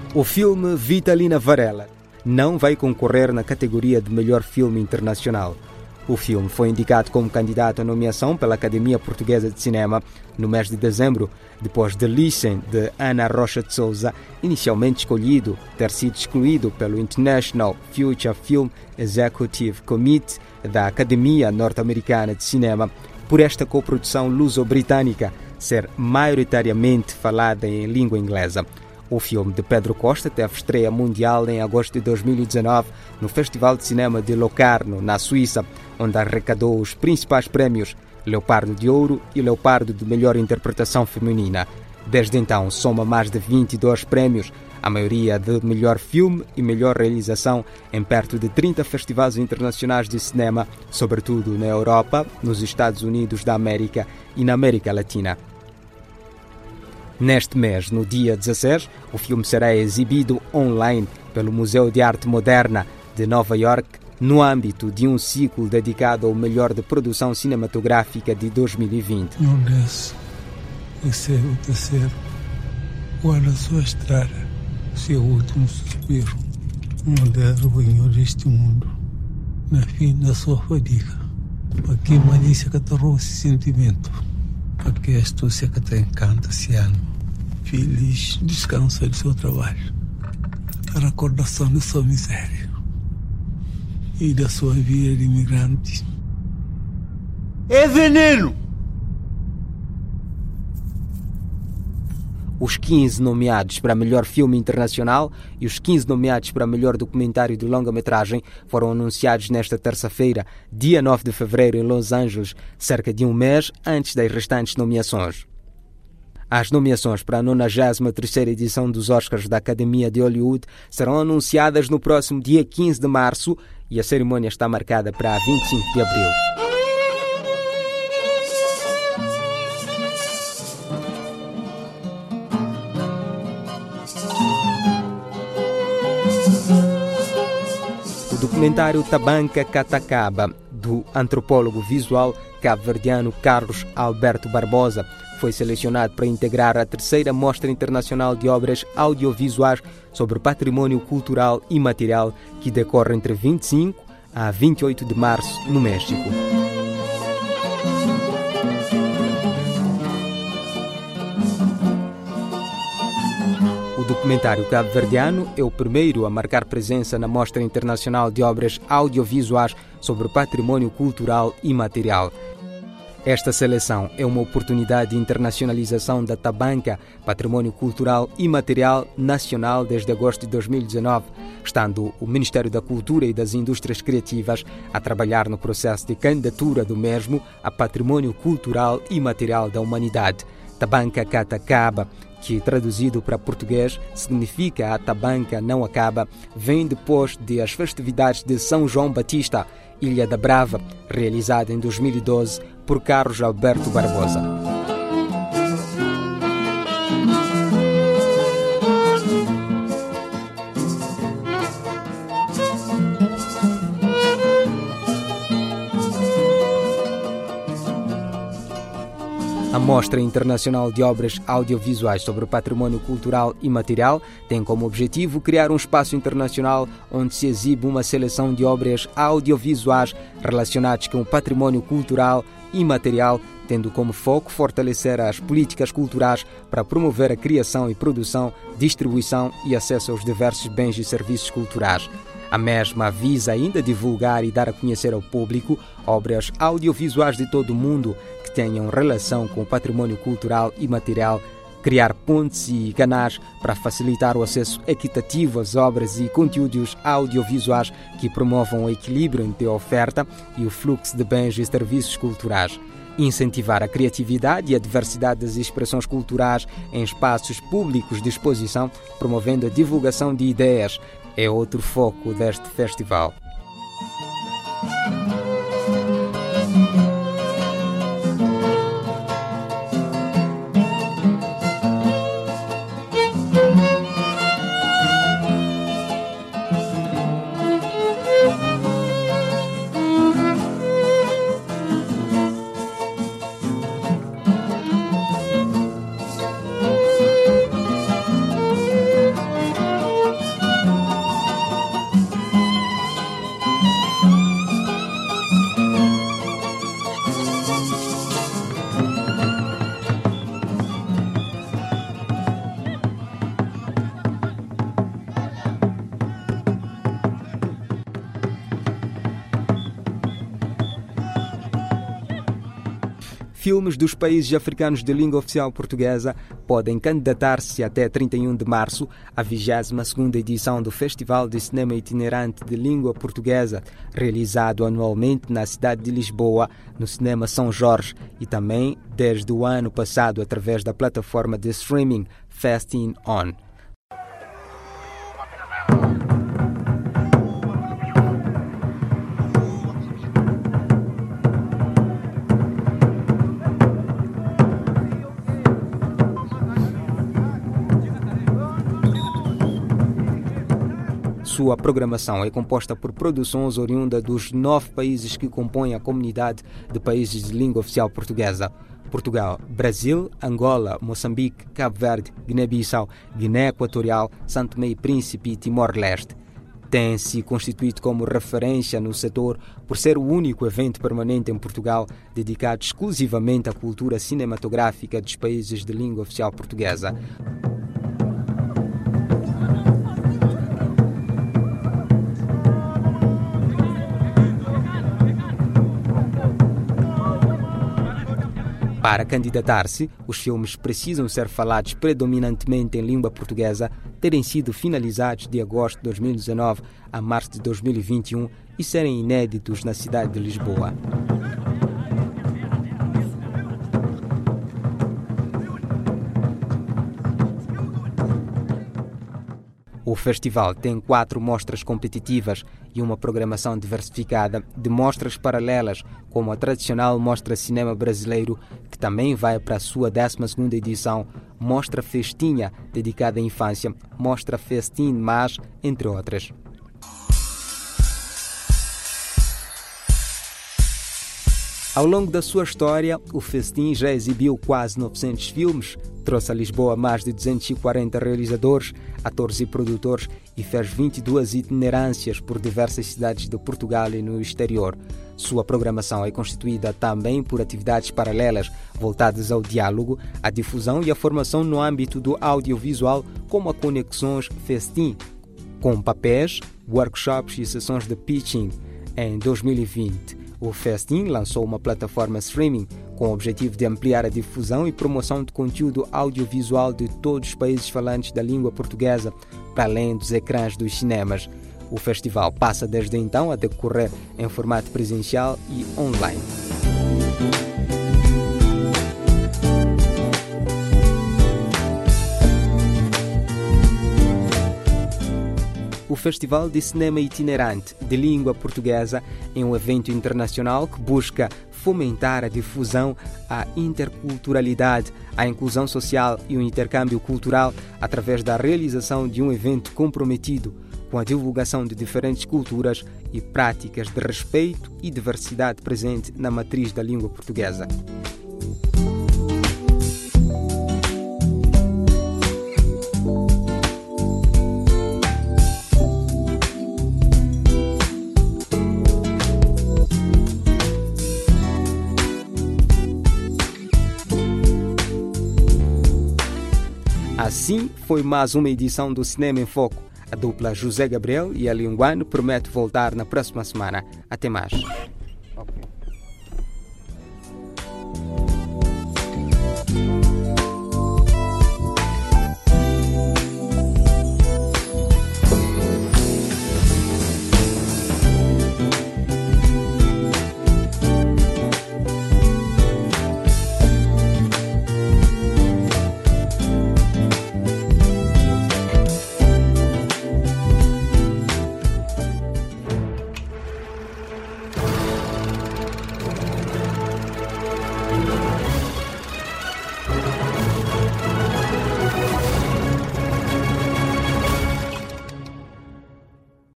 O filme Vitalina Varela não vai concorrer na categoria de melhor filme internacional. O filme foi indicado como candidato à nomeação pela Academia Portuguesa de Cinema no mês de dezembro, depois de Listen, de Ana Rocha de Souza, inicialmente escolhido, ter sido excluído pelo International Future Film Executive Committee da Academia Norte-Americana de Cinema por esta coprodução luso-britânica ser maioritariamente falada em língua inglesa. O filme de Pedro Costa teve estreia mundial em agosto de 2019 no Festival de Cinema de Locarno, na Suíça, onde arrecadou os principais prémios Leopardo de Ouro e Leopardo de Melhor Interpretação Feminina. Desde então, soma mais de 22 prémios, a maioria de melhor filme e melhor realização em perto de 30 festivais internacionais de cinema, sobretudo na Europa, nos Estados Unidos da América e na América Latina. Neste mês, no dia 16, o filme será exibido online pelo Museu de Arte Moderna de Nova York, no âmbito de um ciclo dedicado ao melhor de produção cinematográfica de 2020. Não desce, vai ser o terceiro. Guarda a sua estrada, seu último suspiro. Não deve o banho deste mundo, na fim da sua fadiga. Para que malícia que te rouba esse sentimento, para que a astúcia que te encanta esse ano. Feliz descansa do seu trabalho, a recordação da sua miséria e da sua vida de imigrante. É veneno! Os 15 nomeados para melhor filme internacional e os 15 nomeados para melhor documentário de longa-metragem foram anunciados nesta terça-feira, dia 9 de fevereiro, em Los Angeles, cerca de um mês antes das restantes nomeações. As nomeações para a 93ª edição dos Oscars da Academia de Hollywood serão anunciadas no próximo dia 15 de março e a cerimônia está marcada para 25 de abril. O documentário Tabanca Catacaba, do antropólogo visual cabo-verdiano Carlos Alberto Barbosa, foi selecionado para integrar a terceira Mostra Internacional de Obras Audiovisuais sobre Patrimônio Cultural e Material, que decorre entre 25 a 28 de março, no México. O documentário cabo-verdiano é o primeiro a marcar presença na Mostra Internacional de Obras Audiovisuais sobre Patrimônio Cultural e Material. Esta seleção é uma oportunidade de internacionalização da Tabanca, patrimônio cultural e material nacional desde agosto de 2019, estando o Ministério da Cultura e das Indústrias Criativas a trabalhar no processo de candidatura do mesmo a patrimônio cultural e material da humanidade. Tabanca Catacaba, que traduzido para português significa a Tabanca não acaba, vem depois de as festividades de São João Batista, Ilha da Brava, realizada em 2012 por Carlos Alberto Barbosa. A Mostra Internacional de Obras Audiovisuais sobre o Patrimônio Cultural e Material tem como objetivo criar um espaço internacional onde se exibe uma seleção de obras audiovisuais relacionadas com o patrimônio cultural e material, tendo como foco fortalecer as políticas culturais para promover a criação e produção, distribuição e acesso aos diversos bens e serviços culturais. A mesma visa ainda divulgar e dar a conhecer ao público obras audiovisuais de todo o mundo que tenham relação com o patrimônio cultural e material, criar pontes e canais para facilitar o acesso equitativo às obras e conteúdos audiovisuais que promovam o equilíbrio entre a oferta e o fluxo de bens e serviços culturais. Incentivar a criatividade e a diversidade das expressões culturais em espaços públicos de exposição, promovendo a divulgação de ideias, é outro foco deste festival. filmes dos países africanos de língua oficial portuguesa podem candidatar-se até 31 de março à 22ª edição do Festival de Cinema Itinerante de Língua Portuguesa, realizado anualmente na cidade de Lisboa, no Cinema São Jorge, e também desde o ano passado através da plataforma de streaming Festin On. Sua programação é composta por produções oriundas dos 9 países que compõem a comunidade de países de língua oficial portuguesa: Portugal, Brasil, Angola, Moçambique, Cabo Verde, Guiné-Bissau, Guiné Equatorial, São Tomé e Príncipe e Timor-Leste. Tem-se constituído como referência no setor por ser o único evento permanente em Portugal dedicado exclusivamente à cultura cinematográfica dos países de língua oficial portuguesa. Para candidatar-se, os filmes precisam ser falados predominantemente em língua portuguesa, terem sido finalizados de agosto de 2019 a março de 2021 e serem inéditos na cidade de Lisboa. O festival tem 4 mostras competitivas e uma programação diversificada de mostras paralelas, como a tradicional Mostra Cinema Brasileiro, que também vai para a sua 12ª edição, Mostra Festinha, dedicada à infância, Mostra Festin Mais, entre outras. Ao longo da sua história, o Festin já exibiu quase 900 filmes, trouxe a Lisboa mais de 240 realizadores, atores e produtores e fez 22 itinerâncias por diversas cidades de Portugal e no exterior. Sua programação é constituída também por atividades paralelas voltadas ao diálogo, à difusão e à formação no âmbito do audiovisual, como a Conexões Festin, com papéis, workshops e sessões de pitching. Em 2020, o Festin lançou uma plataforma streaming com o objetivo de ampliar a difusão e promoção de conteúdo audiovisual de todos os países falantes da língua portuguesa, para além dos ecrãs dos cinemas. O festival passa desde então a decorrer em formato presencial e online. O Festival de Cinema Itinerante de Língua Portuguesa é um evento internacional que busca fomentar a difusão, a interculturalidade, a inclusão social e o intercâmbio cultural através da realização de um evento comprometido com a divulgação de diferentes culturas e práticas de respeito e diversidade presente na matriz da língua portuguesa. Assim foi mais uma edição do Cinema em Foco. A dupla José Gabriel e Ali Nguano promete voltar na próxima semana. Até mais. Okay.